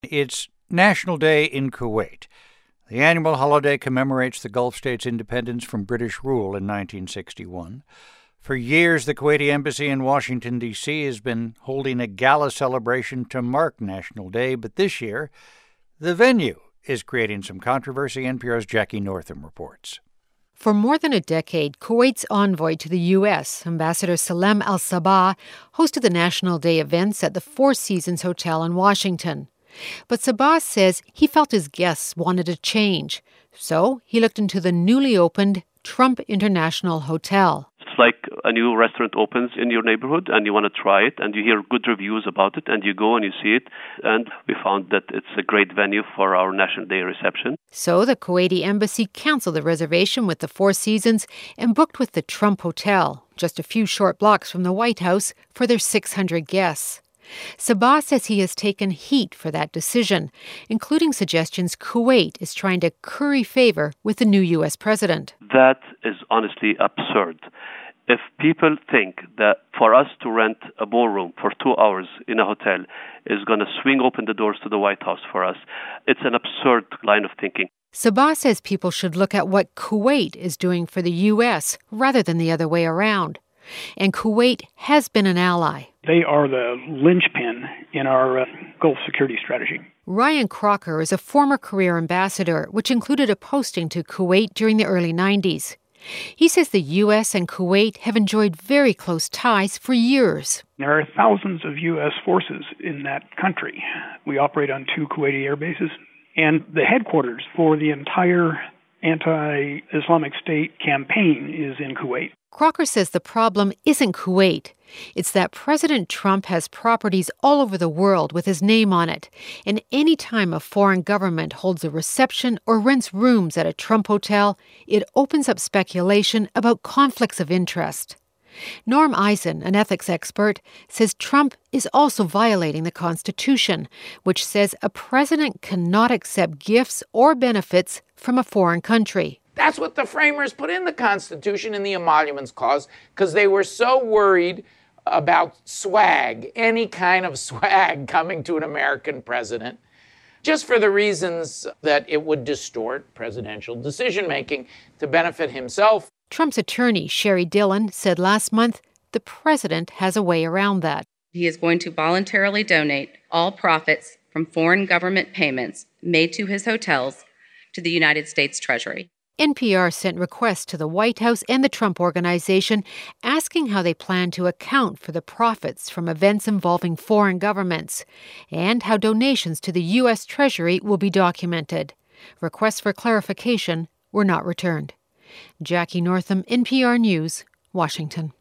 It's National Day in Kuwait. The annual holiday commemorates the Gulf state's independence from British rule in 1961. For years, the Kuwaiti embassy in Washington, D.C. has been holding a gala celebration to mark National Day, but this year, the venue is creating some controversy. NPR's Jackie Northam reports. For more than a decade, Kuwait's envoy to the U.S., Ambassador Salem Al-Sabah, hosted the National Day events at the Four Seasons Hotel in Washington. But Sabah says he felt his guests wanted a change, so he looked into the newly opened Trump International Hotel. It's like a new restaurant opens in your neighborhood and you want to try it and you hear good reviews about it and you go and you see it. And we found that it's a great venue for our National Day reception. So the Kuwaiti embassy canceled the reservation with the Four Seasons and booked with the Trump Hotel, just a few short blocks from the White House, for their 600 guests. Sabah says he has taken heat for that decision, including suggestions Kuwait is trying to curry favor with the new U.S. president. That is honestly absurd. If people think that for us to rent a ballroom for 2 hours in a hotel is going to swing open the doors to the White House for us, it's an absurd line of thinking. Sabah says people should look at what Kuwait is doing for the U.S. rather than the other way around. And Kuwait has been an ally. They are the linchpin in our Gulf security strategy. Ryan Crocker is a former career ambassador, which included a posting to Kuwait during the early 90s. He says the U.S. and Kuwait have enjoyed very close ties for years. There are thousands of U.S. forces in that country. We operate on 2 Kuwaiti air bases, and the headquarters for the entire anti-Islamic State campaign is in Kuwait. Crocker says the problem isn't Kuwait. It's that President Trump has properties all over the world with his name on it. And any time a foreign government holds a reception or rents rooms at a Trump hotel, it opens up speculation about conflicts of interest. Norm Eisen, an ethics expert, says Trump is also violating the Constitution, which says a president cannot accept gifts or benefits from a foreign country. That's what the framers put in the Constitution in the Emoluments Clause, because they were so worried about swag, any kind of swag coming to an American president, just for the reasons that it would distort presidential decision-making to benefit himself. Trump's attorney, Sherry Dillon, said last month the president has a way around that. He is going to voluntarily donate all profits from foreign government payments made to his hotels to the United States Treasury. NPR sent requests to the White House and the Trump Organization asking how they plan to account for the profits from events involving foreign governments and how donations to the U.S. Treasury will be documented. Requests for clarification were not returned. Jackie Northam, NPR News, Washington.